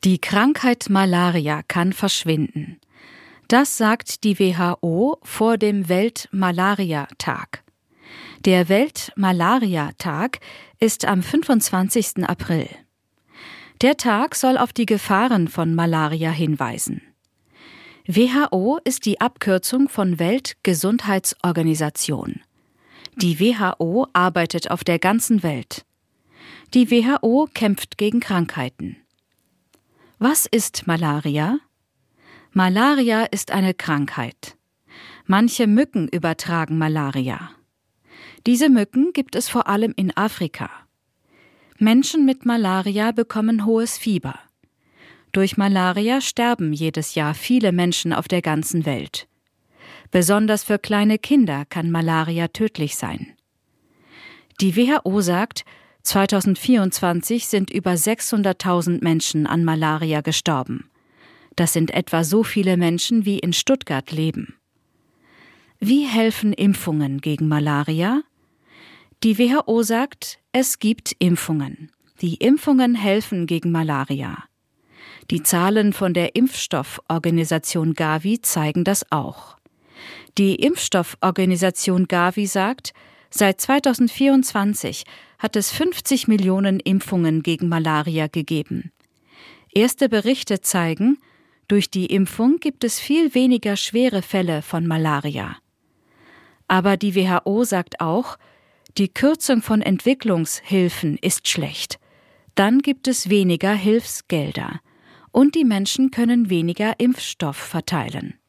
Die Krankheit Malaria kann verschwinden. Das sagt die WHO vor dem Welt-Malaria-Tag. Der Welt-Malaria-Tag ist am 25. April. Der Tag soll auf die Gefahren von Malaria hinweisen. WHO ist die Abkürzung von Weltgesundheitsorganisation. Die WHO arbeitet auf der ganzen Welt. Die WHO kämpft gegen Krankheiten. Was ist Malaria? Malaria ist eine Krankheit. Manche Mücken übertragen Malaria. Diese Mücken gibt es vor allem in Afrika. Menschen mit Malaria bekommen hohes Fieber. Durch Malaria sterben jedes Jahr viele Menschen auf der ganzen Welt. Besonders für kleine Kinder kann Malaria tödlich sein. Die WHO sagt, 2024 sind über 600.000 Menschen an Malaria gestorben. Das sind etwa so viele Menschen, wie in Stuttgart leben. Wie helfen Impfungen gegen Malaria? Die WHO sagt, es gibt Impfungen. Die Impfungen helfen gegen Malaria. Die Zahlen von der Impfstofforganisation Gavi zeigen das auch. Die Impfstofforganisation Gavi sagt, seit 2024 hat es 50 Millionen Impfungen gegen Malaria gegeben. Erste Berichte zeigen, durch die Impfung gibt es viel weniger schwere Fälle von Malaria. Aber die WHO sagt auch, die Kürzung von Entwicklungshilfen ist schlecht. Dann gibt es weniger Hilfsgelder und die Menschen können weniger Impfstoff verteilen.